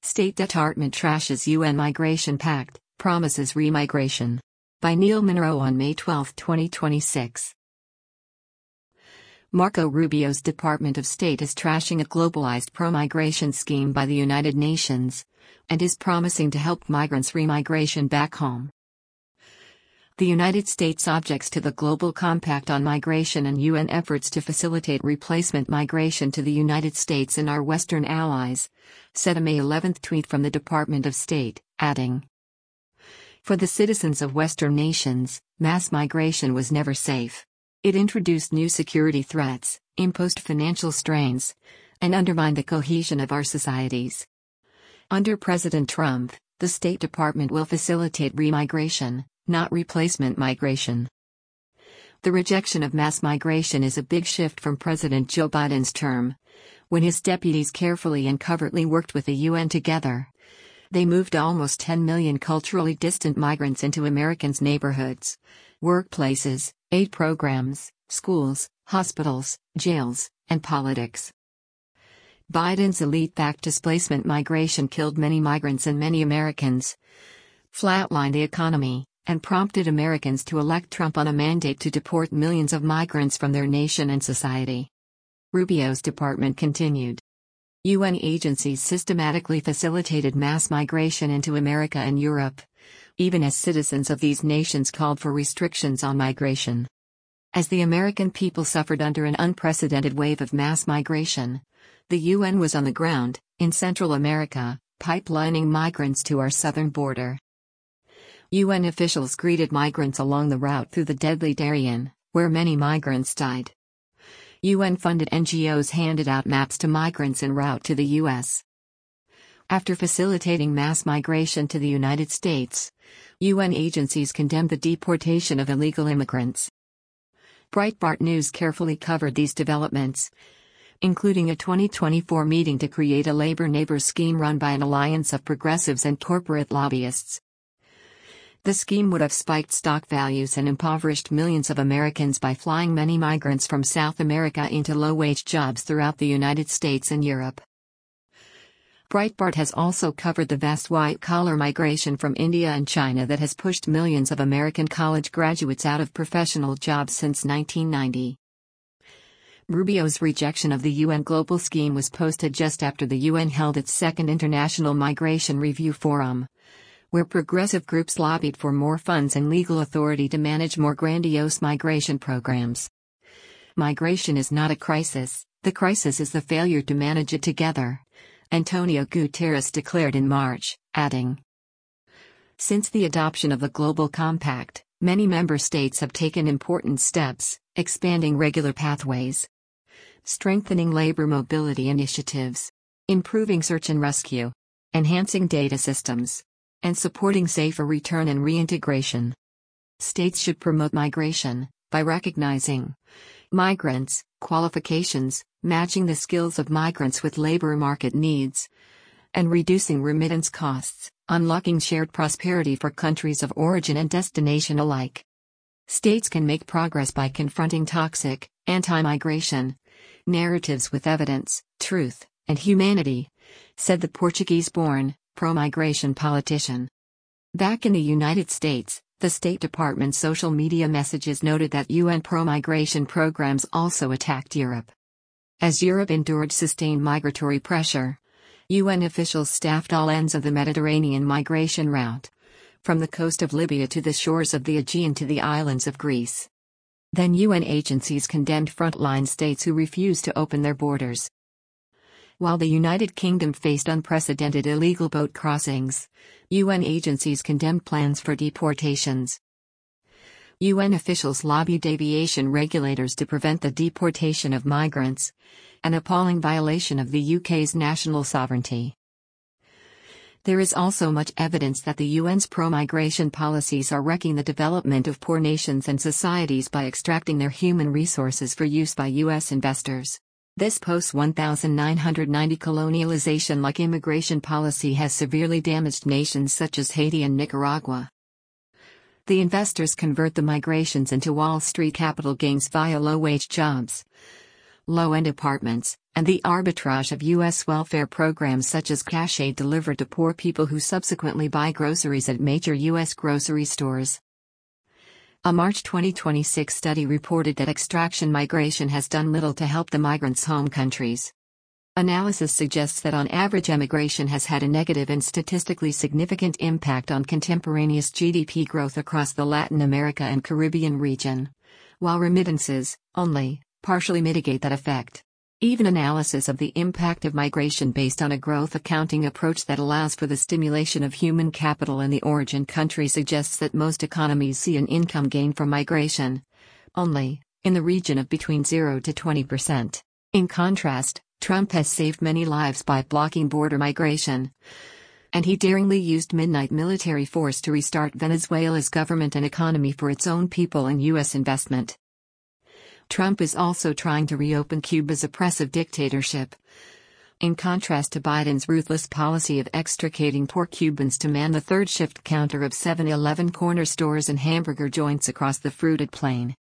State Department trashes UN Migration Pact, promises remigration. By Neil Munro on May 12, 2026. Marco Rubio's Department of State is trashing a globalized pro-migration scheme by the United Nations, and is promising to help migrants' remigration back home. The United States objects to the Global Compact on Migration and UN efforts to facilitate replacement migration to the United States and our Western allies, said a May 11 tweet from the Department of State, adding, "For the citizens of Western nations, mass migration was never safe. It introduced new security threats, imposed financial strains, and undermined the cohesion of our societies. Under President Trump, the State Department will facilitate remigration, not replacement migration." The rejection of mass migration is a big shift from President Joe Biden's term, when his deputies carefully and covertly worked with the UN together. They moved almost 10 million culturally distant migrants into Americans' neighborhoods, workplaces, aid programs, schools, hospitals, jails, and politics. Biden's elite-backed displacement migration killed many migrants and many Americans, flatlined the economy, and prompted Americans to elect Trump on a mandate to deport millions of migrants from their nation and society. Rubio's department continued. UN agencies systematically facilitated mass migration into America and Europe, even as citizens of these nations called for restrictions on migration. As the American people suffered under an unprecedented wave of mass migration, the UN was on the ground, in Central America, pipelining migrants to our southern border. UN officials greeted migrants along the route through the deadly Darien, where many migrants died. UN-funded NGOs handed out maps to migrants en route to the U.S. After facilitating mass migration to the United States, UN agencies condemned the deportation of illegal immigrants. Breitbart News carefully covered these developments, including a 2024 meeting to create a Labor Neighbors scheme run by an alliance of progressives and corporate lobbyists. The scheme would have spiked stock values and impoverished millions of Americans by flying many migrants from South America into low-wage jobs throughout the United States and Europe. Breitbart has also covered the vast white-collar migration from India and China that has pushed millions of American college graduates out of professional jobs since 1990. Rubio's rejection of the UN Global Scheme was posted just after the UN held its second International Migration Review Forum, where progressive groups lobbied for more funds and legal authority to manage more grandiose migration programs. Migration is not a crisis, the crisis is the failure to manage it together, Antonio Guterres declared in March, adding, "Since the adoption of the Global Compact, many member states have taken important steps, expanding regular pathways, strengthening labor mobility initiatives, improving search and rescue, enhancing data systems, and supporting safer return and reintegration. States should promote migration by recognizing migrants' qualifications, matching the skills of migrants with labor market needs, and reducing remittance costs, unlocking shared prosperity for countries of origin and destination alike. States can make progress by confronting toxic, anti-migration narratives with evidence, truth, and humanity," said the Portuguese-born, pro-migration politician. Back in the United States, the State Department's social media messages noted that UN pro-migration programs also attacked Europe. As Europe endured sustained migratory pressure, UN officials staffed all ends of the Mediterranean migration route, from the coast of Libya to the shores of the Aegean to the islands of Greece. Then UN agencies condemned frontline states who refused to open their borders. While the United Kingdom faced unprecedented illegal boat crossings, UN agencies condemned plans for deportations. UN officials lobbied aviation regulators to prevent the deportation of migrants, an appalling violation of the UK's national sovereignty. There is also much evidence that the UN's pro-migration policies are wrecking the development of poor nations and societies by extracting their human resources for use by US investors. This post-1990 colonialization-like immigration policy has severely damaged nations such as Haiti and Nicaragua. The investors convert the migrations into Wall Street capital gains via low-wage jobs, low-end apartments, and the arbitrage of U.S. welfare programs such as cash aid delivered to poor people who subsequently buy groceries at major U.S. grocery stores. A March 2026 study reported that extraction migration has done little to help the migrants' home countries. Analysis suggests that on average emigration has had a negative and statistically significant impact on contemporaneous GDP growth across the Latin America and Caribbean region, while remittances only partially mitigate that effect. Even analysis of the impact of migration based on a growth accounting approach that allows for the stimulation of human capital in the origin country suggests that most economies see an income gain from migration only in the region of between 0 to 20%. In contrast, Trump has saved many lives by blocking border migration, and he daringly used midnight military force to restart Venezuela's government and economy for its own people and U.S. investment. Trump is also trying to reopen Cuba's oppressive dictatorship. In contrast to Biden's ruthless policy of extricating poor Cubans to man the third shift counter of 7-Eleven corner stores and hamburger joints across the fruited plain.